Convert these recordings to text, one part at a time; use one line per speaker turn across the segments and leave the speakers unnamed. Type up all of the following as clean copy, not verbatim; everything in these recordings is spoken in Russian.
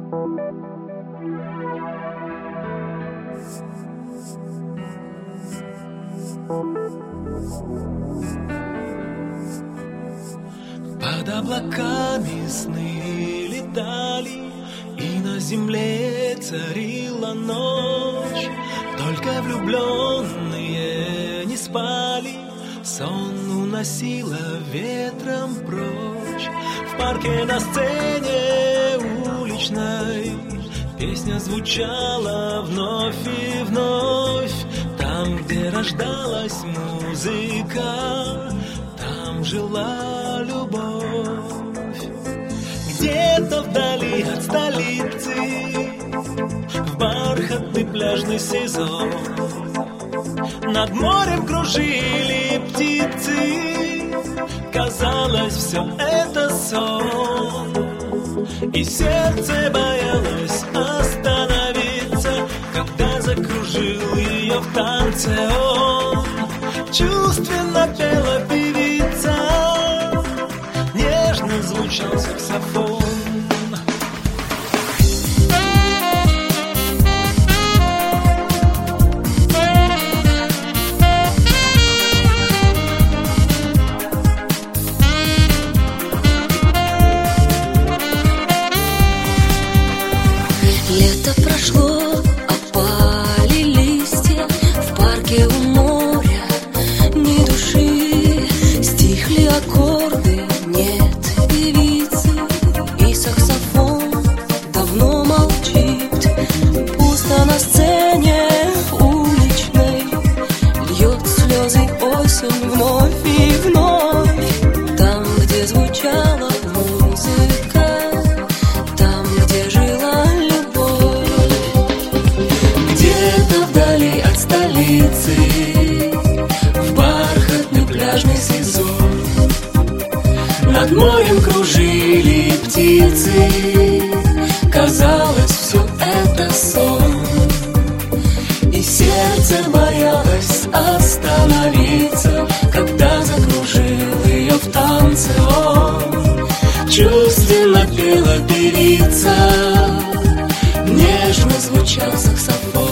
Под облаками сны летали, и на земле царила ночь. Только влюбленные не спали, сон уносило ветром прочь. В парке на сцене уличной песня звучала вновь и вновь. Там, где рождалась музыка, там жила любовь. Где-то вдали от столицы, в бархатный пляжный сезон, над морем кружили птицы. Казалось, все это сон, и сердце боялось остановиться, когда закружил ее в танце он. Чувственно пела певица, нежно звучал саксофон.
Лето прошло, опали листья, в парке у моря ни души. Стихли аккорды, нет певицы, и саксофон давно молчит. Пусто на сцене уличной, льет слезы осень вновь и вновь. Там, где звучала музыка, там, где жила любовь. Где-то вдали от столицы, в бархатный пляжный сезон, над морем кружили птицы. Казалось, все это сон, и сердце боялось остановиться, когда закружил ее в танце он. Чувственно пела певица, нежно звучал саксофон.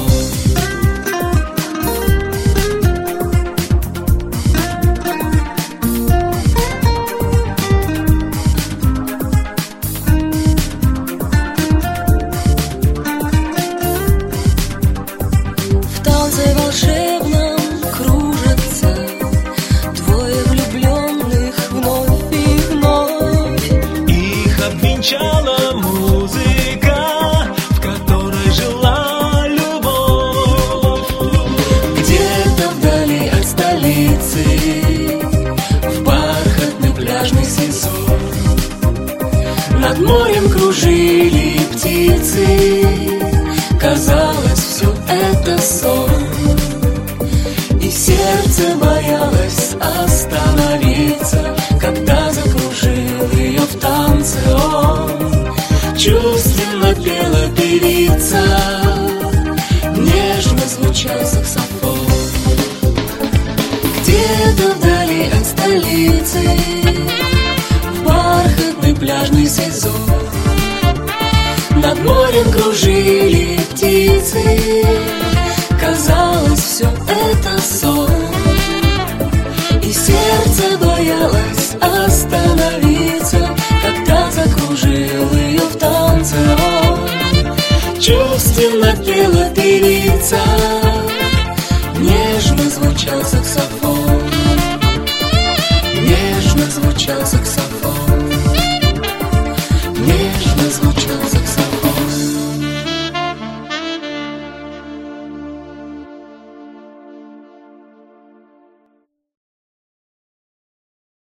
В танце волшебном кружатся двое влюбленных вновь и вновь.
Их обвенчала музыка, в которой жила любовь.
Где-то вдали от столицы, в бархатный пляжный сезон, над морем кружили птицы. Казалось, все это сон, и сердце боялось остановиться, когда закружил ее в танце он. Чувственно пела певица, нежно звучал саксофон. Где-то вдали от столицы, в бархатный пляжный сезон, над морем кружили птицы. Казалось, все это сон, и сердце боялось остановиться, когда закружил ее в танце он. Чувственно пела певица, нежно звучал саксофон.